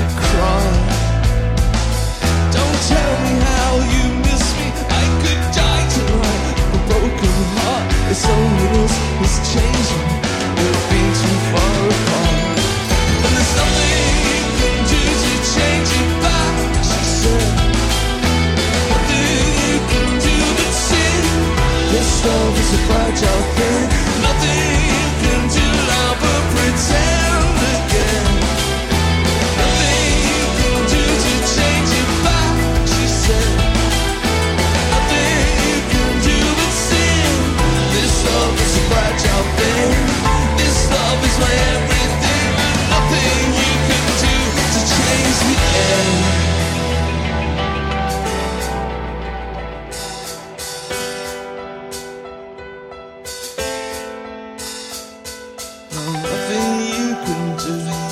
cry. Don't tell me how you miss me. I could die tonight. A broken heart. It's only us. It's changing. We've been too far apart. And there's nothing you can do to change it back. She said. Nothing you can do but sin. This love is a fragile thing. Nothing you can do now but pretend again. Nothing you can do to change it back. She said. Nothing you can do but sin. This love is a fragile thing. This love is my everything. Nothing you can do to change the end. Nothing you can do.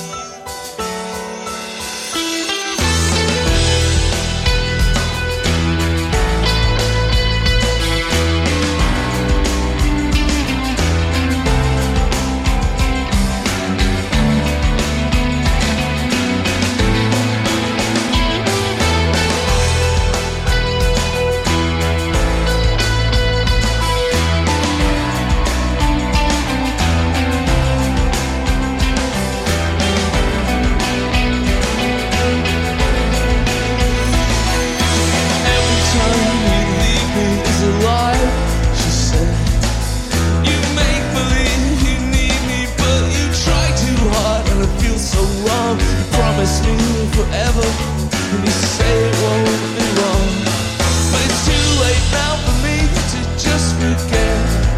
Every time you leave me is a lie, she said. You make believe you need me, but you try too hard and it feels so wrong. You promise me forever, and you say it won't be long. But it's too late now for me to just forget.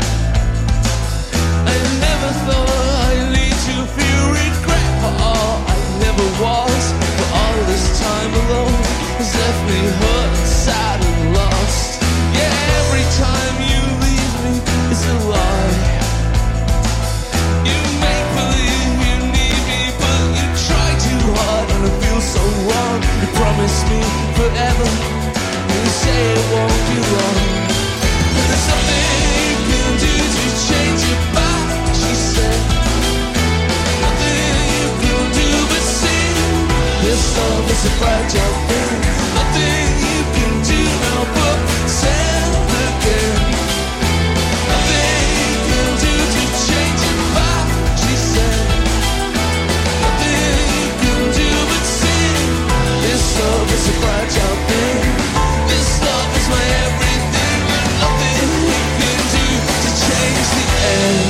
I never thought I'd lead to feel regret for all I never was. But all this time alone has left me hurt and sad and lost. Yeah, every time you leave me is a lie. You make believe you need me, but you try too hard and it feels so wrong. You promise me forever, and you say it won't be long. And there's nothing you can do to change it back, she said. Nothing you can do but sin. This love is a fragile thing. Nothing you can do now but send again. Nothing you can do to change it back, she said. Nothing you can do but sin. This love is a fragile thing. This love is my everything. And nothing you can do to change the end.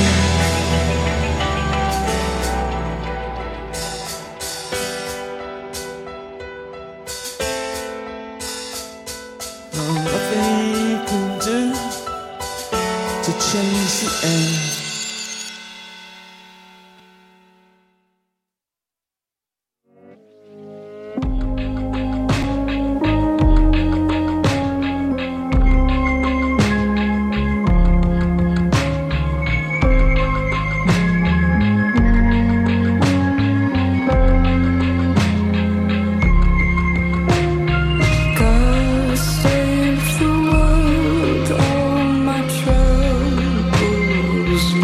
Nothing you can do to change the end. God save the world, all my troubles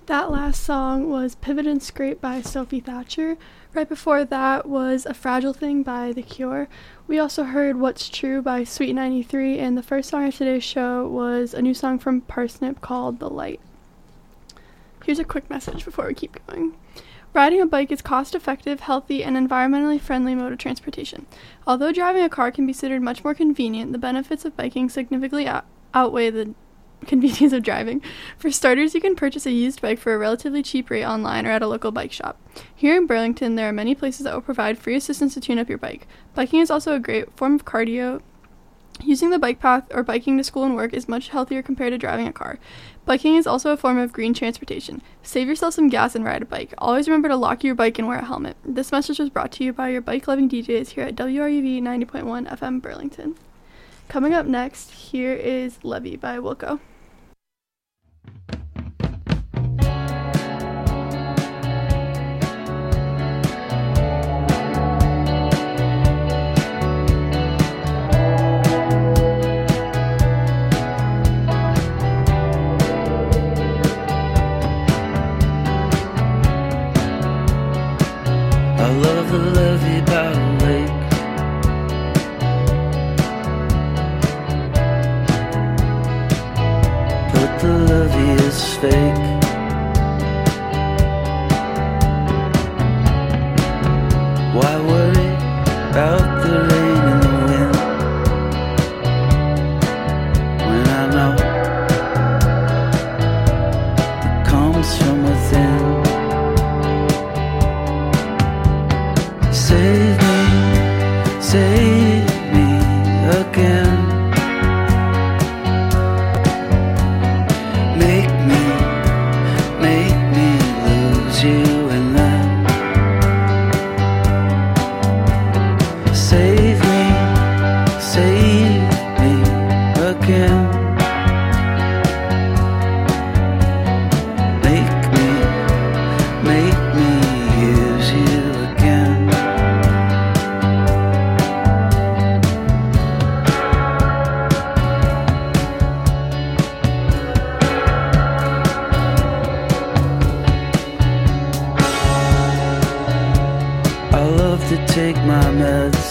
That last song was Pivot and Scrape by Sophie Thatcher. Right before that was A Fragile Thing by The Cure. We also heard What's True by Sweet 93, and the first song of today's show was a new song from Parsnip called The Light. Here's a quick message before we keep going. Riding a bike is cost-effective, healthy, and environmentally friendly mode of transportation. Although driving a car can be considered much more convenient, the benefits of biking significantly outweigh the convenience of driving. For starters, you can purchase a used bike for a relatively cheap rate online or at a local bike shop. Here in Burlington, there are many places that will provide free assistance to tune up your bike. Biking is also a great form of cardio. Using the bike path or biking to school and work is much healthier compared to driving a car. Biking is also a form of green transportation. Save yourself some gas and ride a bike. Always remember to lock your bike and wear a helmet. This message was brought to you by your bike-loving DJs here at WRUV 90.1 FM Burlington. Coming up next, here is Levy by Wilco. I love the levee by the lake. But the levee is fake. Why worry about the rain and the wind when I know it comes from within? Save me again. Make me lose you and then save me again. Make me use you again. I love to take my meds.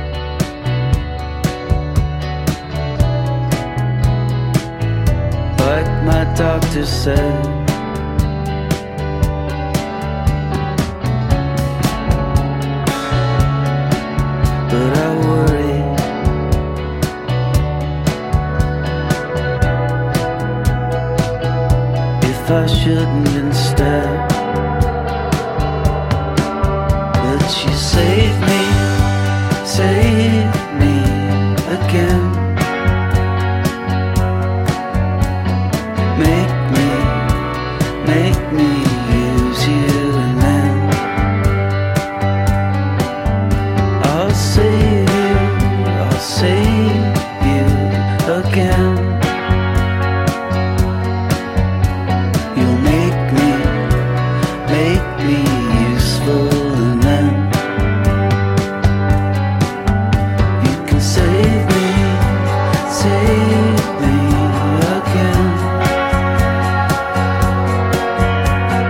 Like my doctor said. But I worry if I shouldn't instead. But you save me again. Make me use you and then I'll save you again. You'll make me useful and then you can save me again.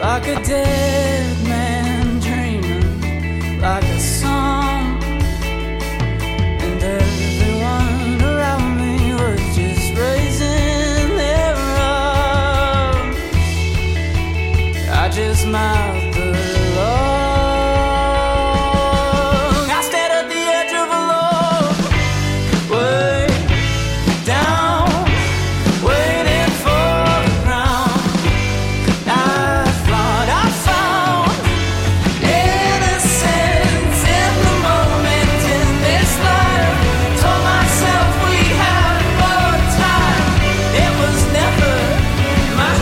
like a dead man dreaming, like a song. And everyone around me was just raising their arms. I just mouthed along. I stared at the edge of a log, way down, waiting for the ground. I thought I found innocence in the moment in this life. Told myself we had more time. It was never my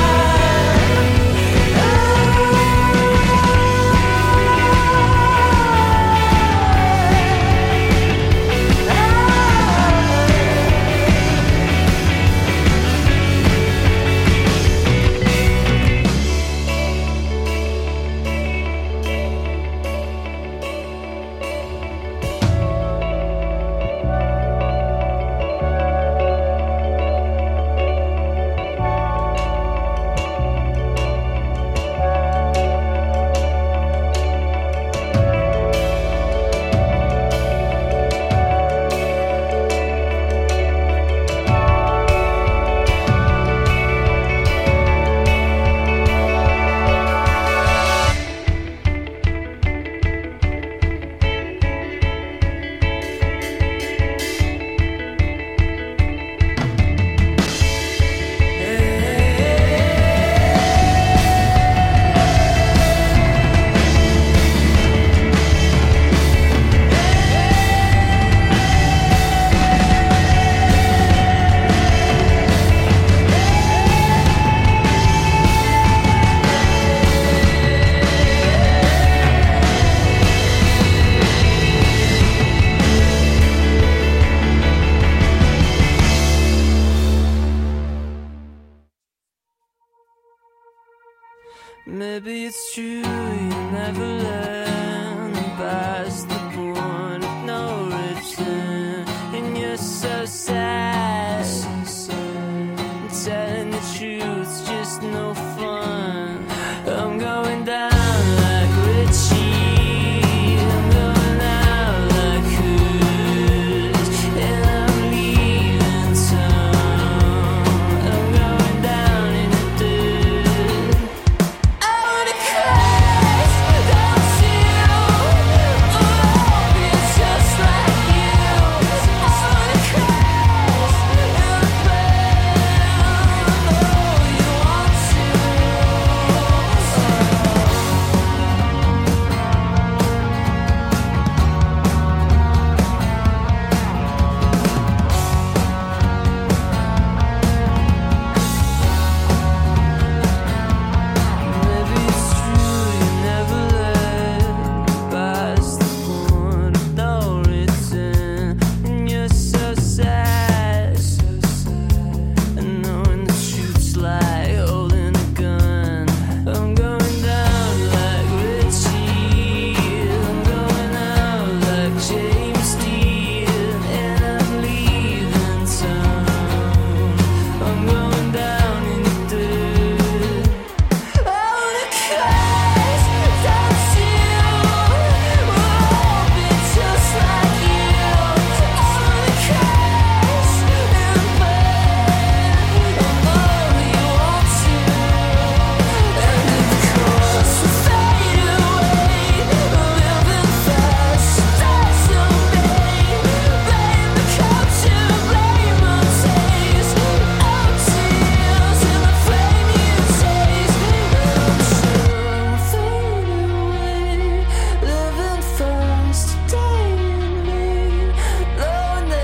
Maybe it's true you never learn past the point of no return. And you're so sad, telling the truth's just no fun. I'm going down like Richie, I'm going out like Hood, and I'm leaving town. I'm going down in the dirt. I wanna crash, don't you? Oh, be just like you. I wanna crash and burn. Oh, you want to? Maybe it's true you never learn past the point of no return. And you're so sad, and knowing the truth's like holding a gun. I'm going down like Richie, I'm going out like James Dean, and I'm leaving town. I'm going down in the dirt. I wanna crash, don't you? Oh, be just like you. I wanna crash and burn. Oh, you want to? And of course we fade away, living fast, die someday. Blame the culture, blame our taste. Our tears in the flame you taste. I'm sure we'll fade away, living fast, dying vain, lonely.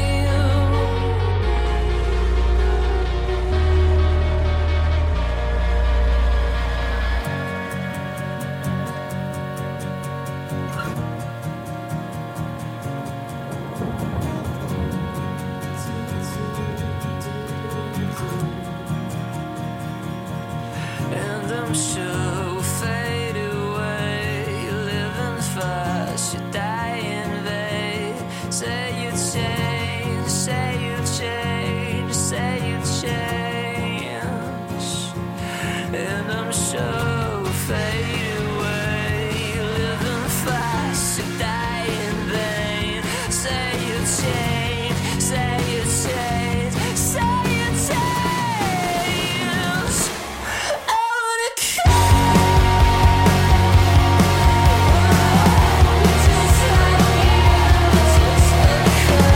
And I'm sure we'll fade away, living fast, you die in vain. Say you change, say you change, say you change. And I'm sure so fade away. Living fast to die in vain. Say you change, say you change, say you change. I wanna just like you, just like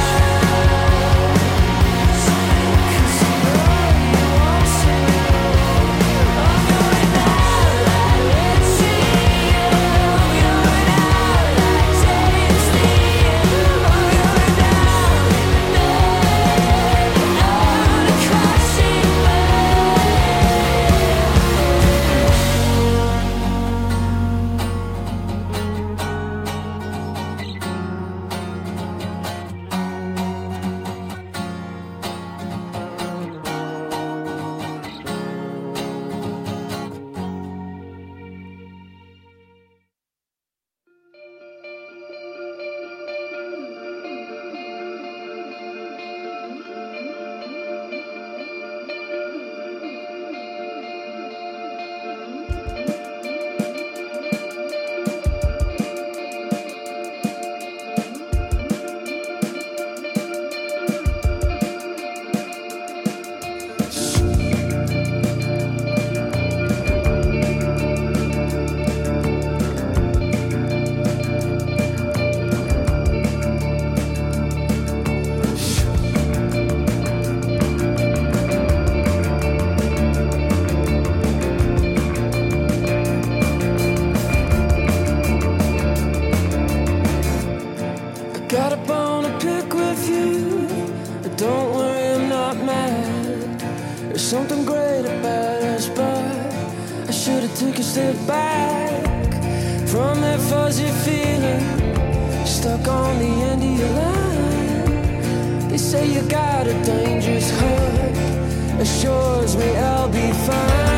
got a bone to pick with you, but don't worry, I'm not mad. There's something great about us, but I should have took a step back from that fuzzy feeling stuck on the end of your line. They say you got a dangerous heart, assures me I'll be fine.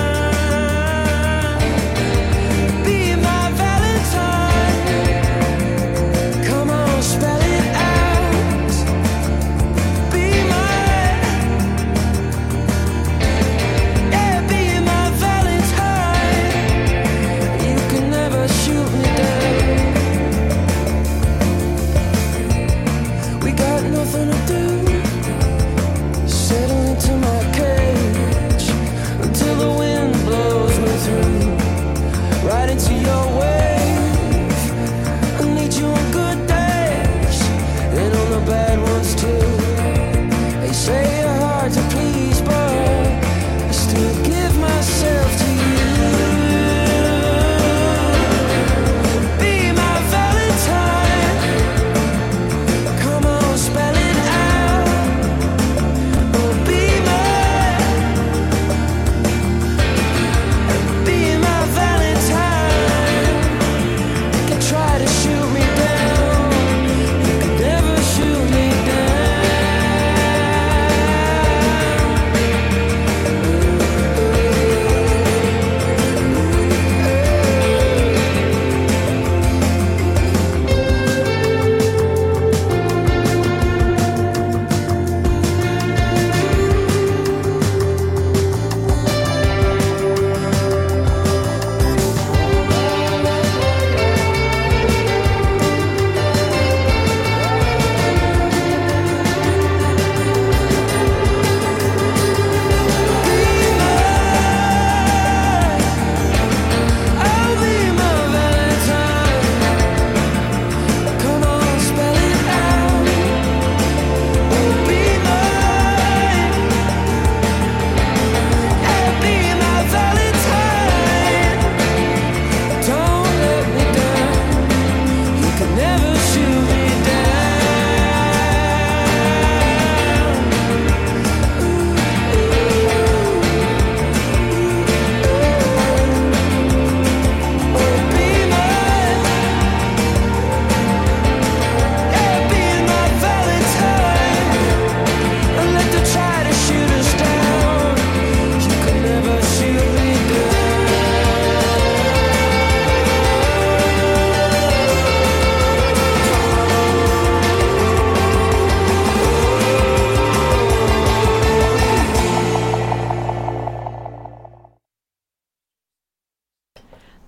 Be my Valentine, come on, spell it out. Be my, yeah, be my Valentine. You can never shoot me down. We got nothing to do, settle into my cage until the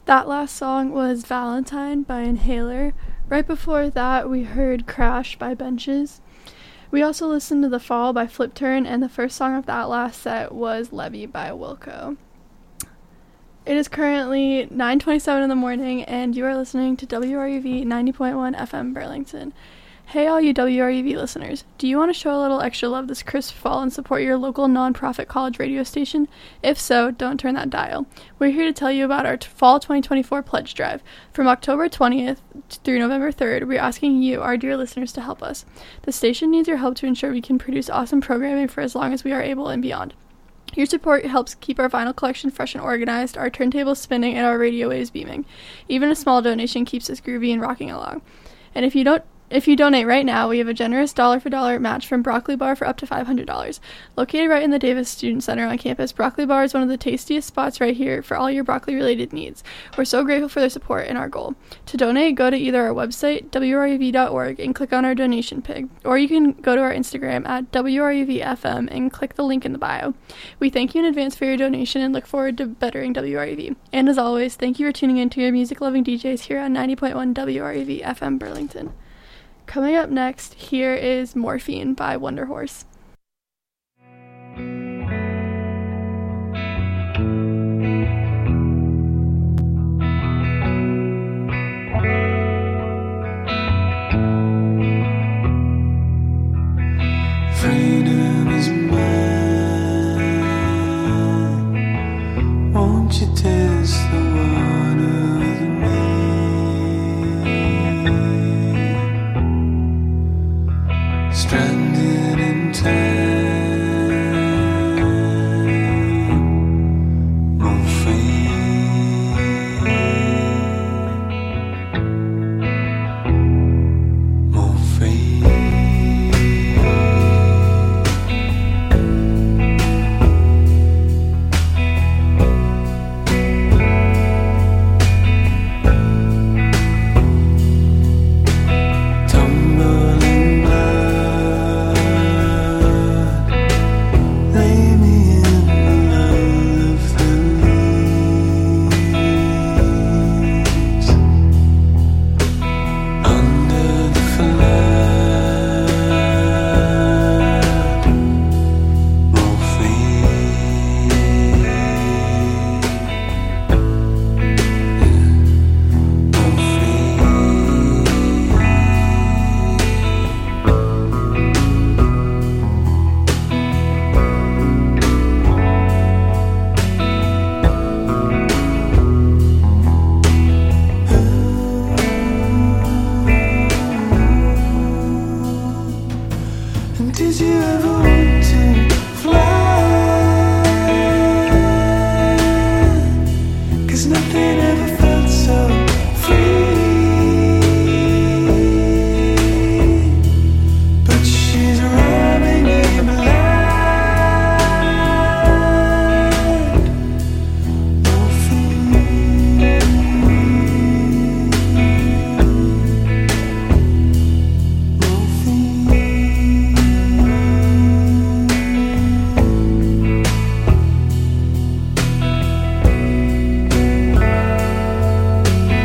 That last song was Valentine by Inhaler. Right before that, we heard Crash by Benches. We also listened to The Fall by Flip Turn, and the first song of that last set was Levy by Wilco. It is currently 9:27 in the morning, and you are listening to WRUV 90.1 FM Burlington. Hey all you WRUV listeners, do you want to show a little extra love this crisp fall and support your local non-profit college radio station? If so, don't turn that dial. We're here to tell you about our Fall 2024 Pledge Drive. From October 20th through November 3rd, we're asking you, our dear listeners, to help us. The station needs your help to ensure we can produce awesome programming for as long as we are able and beyond. Your support helps keep our vinyl collection fresh and organized, our turntables spinning, and our radio waves beaming. Even a small donation keeps us groovy and rocking along. And if you donate right now, we have a generous dollar-for-dollar match from Broccoli Bar for up to $500. Located right in the Davis Student Center on campus, Broccoli Bar is one of the tastiest spots right here for all your broccoli-related needs. We're so grateful for their support and our goal. To donate, go to either our website, wruv.org, and click on our donation pig, or you can go to our Instagram at WRUVFM and click the link in the bio. We thank you in advance for your donation and look forward to bettering WRUV. And as always, thank you for tuning in to your music-loving DJs here on 90.1 WRUV FM Burlington. Coming up next, here is Morphine by Wonder Horse. Freedom is mine. Won't you taste the water with me? Stranded in time, morphine, morphine. Tumbling blood, lay me in the lull of the leaves, under the flood, morphine, And did you ever want to fly? 'Cause nothing ever felt so free. But she's robbing me blind. Morphine, morphine.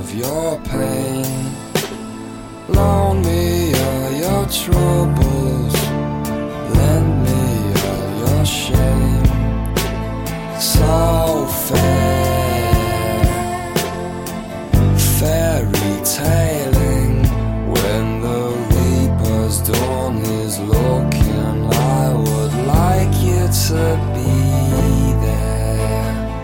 of your pain. Loan me all your troubles, lend me all your shame. So fair, fairy tailing. When the reaper's dawn is looking, I would like you to be there.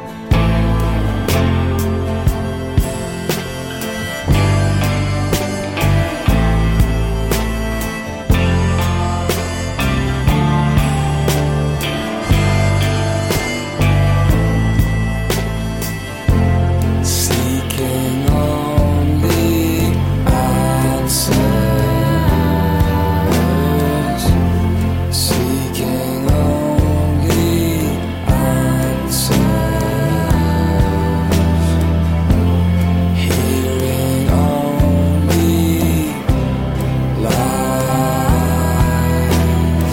Seeking only answers, seeking only answers, hearing only lies,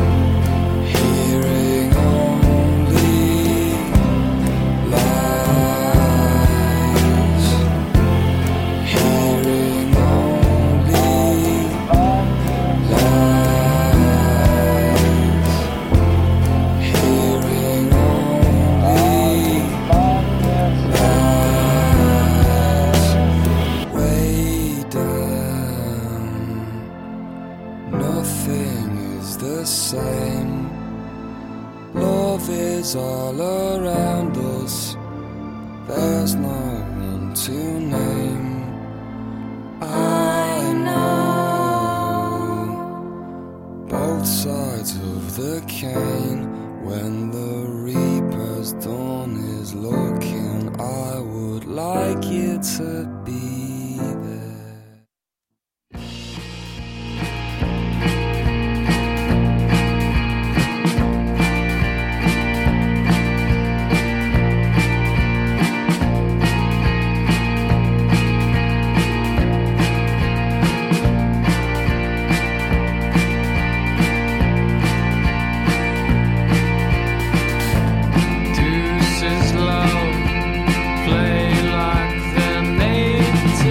hearing only lies, hearing only lies, hearing only lies. Way down, nothing is the same. Love is all around us, there's no one to name. I know both sides of the cane. When the reaper's dawn is looking, I would like you to be there. Deuces low, play like the native.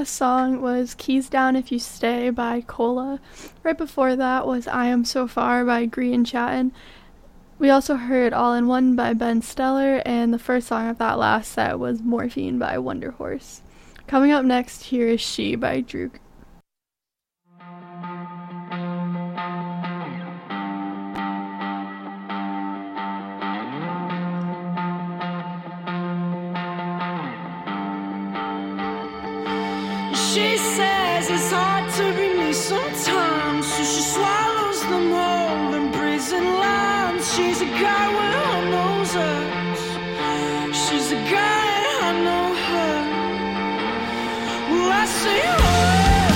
last song was Keys Down If You Stay by Cola. Right before that was I Am So Far by Gree and Chattin. We also heard All in One by Ben Steller, and the first song of that last set was Morphine by Wonder Horse. Coming up next, here is She by Drew. She says it's hard to be me sometimes, so she swallows them whole and breathes in lines. She's a guy when I knows her. She's a guy and I know her. Well, I say, oh.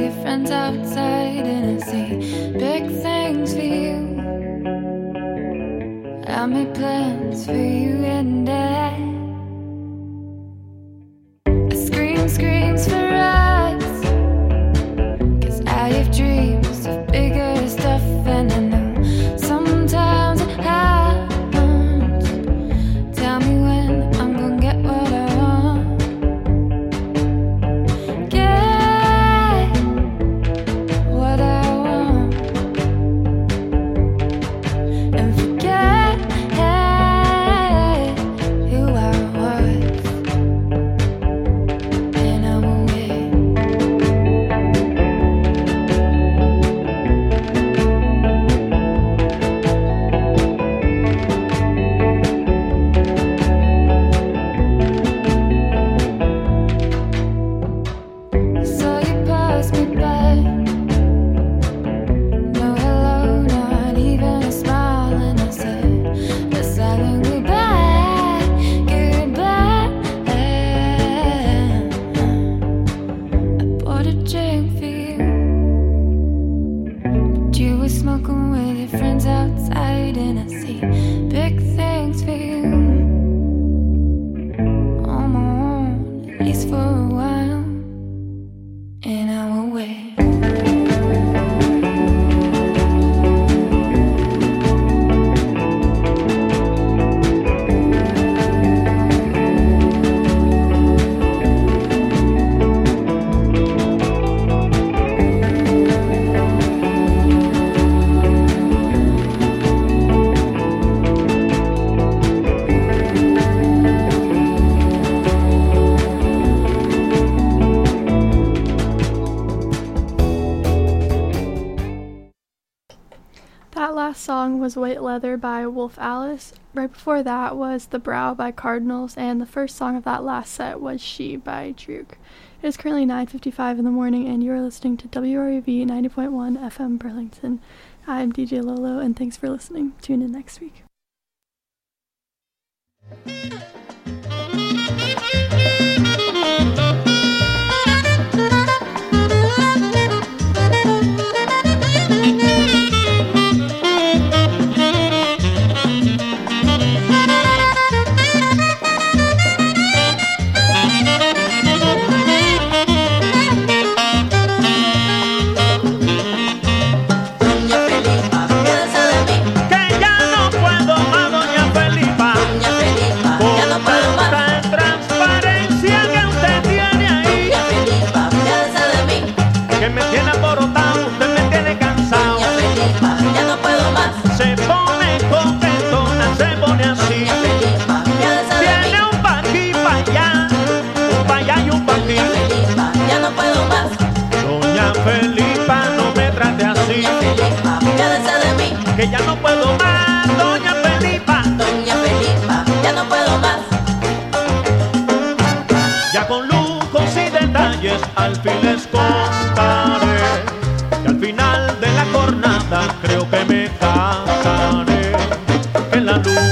your friends outside and I see big things for you. I made plans for you and I. Screams for us, 'cause I have dreams of bigger stuff, and I know sometimes it happens. Tell me when I'm gonna get what I want. Get what I want and forget who I was. Smoking with your friends outside and I see big things for you. On my own, at least for a while, and I will wait. That last song was White Leather by Wolf Alice. Right before that was The Brow by Cardinals, and the first song of that last set was She by Droog. It is currently 9:55 in the morning, and you are listening to WRUV 90.1 FM Burlington. I'm DJ Lolo, and thanks for listening. Tune in next week. Que ya no puedo más, doña Felipa. Doña Felipa, ya no puedo más. Ya con lujos y detalles al fin les contaré que al final de la jornada creo que me casaré en la luz.